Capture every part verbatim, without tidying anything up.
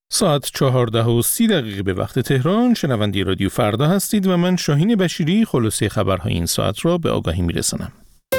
ساعت چهارده و سی دقیقه به وقت تهران. شنونده رادیو فردا هستید و من شاهین بشیری خلاصه خبرهای این ساعت را به آگاهی میرسانم.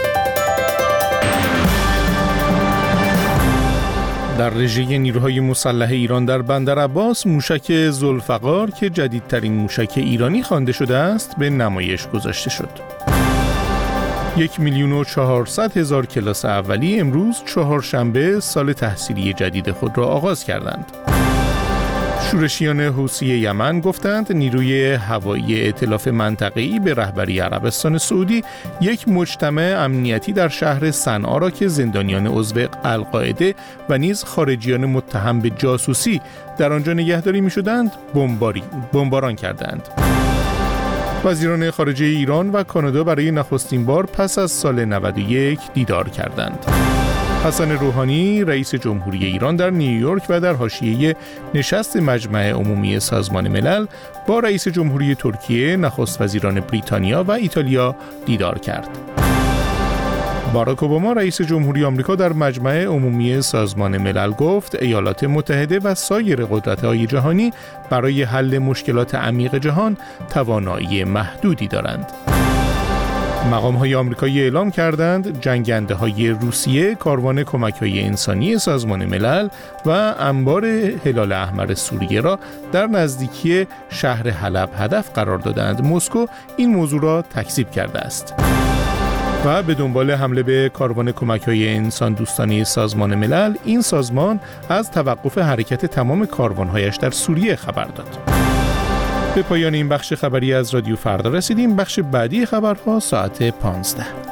در رژه نیروهای مسلح ایران در بندر عباس، موشک ذوالفقار که جدیدترین موشک ایرانی خوانده شده است به نمایش گذاشته شد. یک میلیون و چهارصد هزار کلاس اولی امروز چهارشنبه سال تحصیلی جدید خود را آغاز کردند. شورشیان حوثی یمن گفتند نیروی هوایی ائتلاف منطقه‌ای به رهبری عربستان سعودی یک مجتمع امنیتی در شهر صنعا را که زندانیان عضو القاعده و نیز خارجیان متهم به جاسوسی در آنجا نگهداری می‌شدند بمباری بمباران کردند. وزیران خارجه ایران و کانادا برای نخستین بار پس از سال نود و یک دیدار کردند. حسن روحانی رئیس جمهوری ایران در نیویورک و در حاشیه نشست مجمع عمومی سازمان ملل با رئیس جمهوری ترکیه، نخست وزیران بریتانیا و ایتالیا دیدار کرد. باراک اوباما رئیس جمهوری آمریکا در مجمع عمومی سازمان ملل گفت ایالات متحده و سایر قدرت‌های جهانی برای حل مشکلات عمیق جهان توانایی محدودی دارند. مقام‌های آمریکایی اعلام کردند جنگنده‌های روسیه کاروان کمک‌های انسانی سازمان ملل و انبار هلال احمر سوریه را در نزدیکی شهر حلب هدف قرار دادند. مسکو این موضوع را تکذیب کرده است. و به دنبال حمله به کاروان کمک‌های انسان دوستانه سازمان ملل، این سازمان از توقف حرکت تمام کاروان‌هایش در سوریه خبر داد. به پایان این بخش خبری از رادیو فردا رسیدیم. بخش بعدی خبرها ساعت پانزده.